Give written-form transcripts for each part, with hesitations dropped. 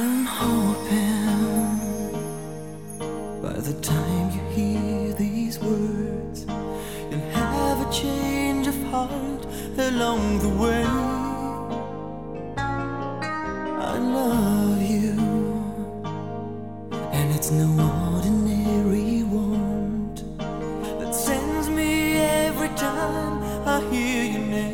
I'm hoping by the time you hear these words, you'll have a change of heart along the way. I love you, and it's no ordinary want that sends me every time I hear your name.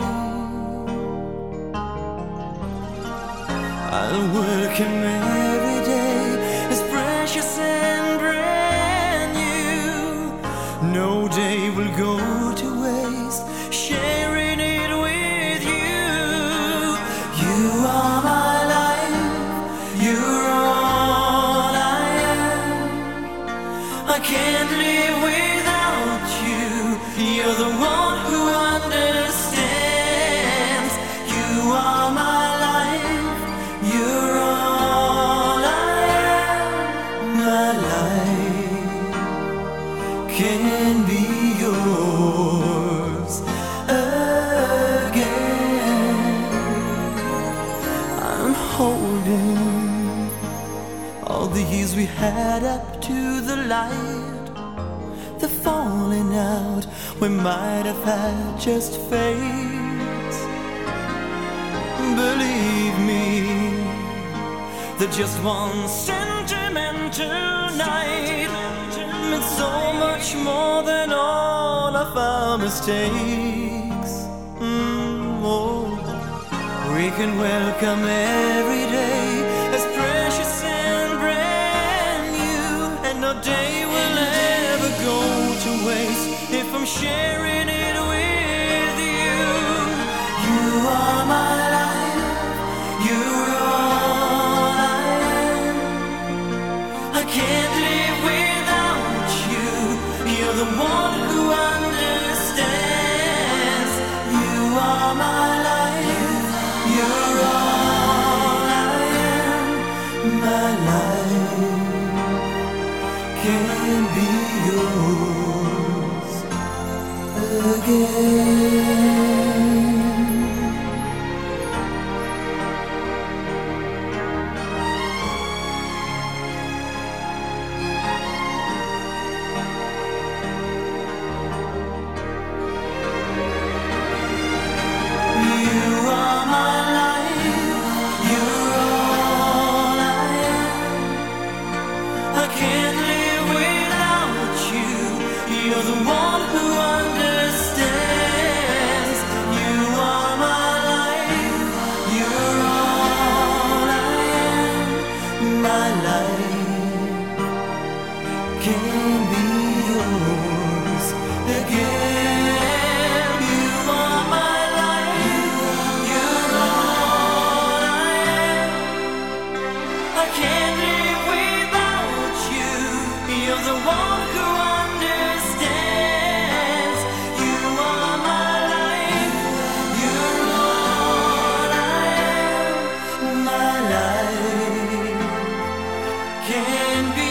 I'll work him every day as precious and brand new. No day will go to waste sharing it with you. You are my life, you're all I am. I can't live without you. You're the one who understands. You are my life, you're all I am. My life can be yours again. I'm holding all the years we had up to the light. The falling out we might have had just fades. Believe me, that just one sentimental night meant so much more than all of our mistakes. Oh, we can welcome every day as precious and brand new, and no day will ever go to waste if I'm sharing it with you. You are my life, you're all I am. I can't live without you. You're the one who understands. You are my life, you're all I am. My life can be yours again. You're the one who understands. You are my life, you're all I am. My life can be yours again. You are my life, you're all I am. I can't live without you. You're the one who understands. You are my life, you're all I am. My life can be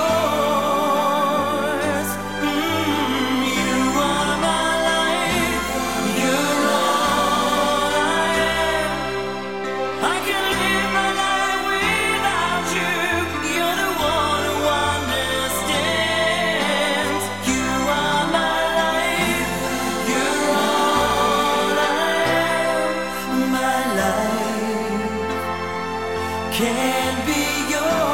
yours. You are my life, you're all I am. I can live my life without you. You're the one who understands. You are my life, you're all I am. My life can be yours.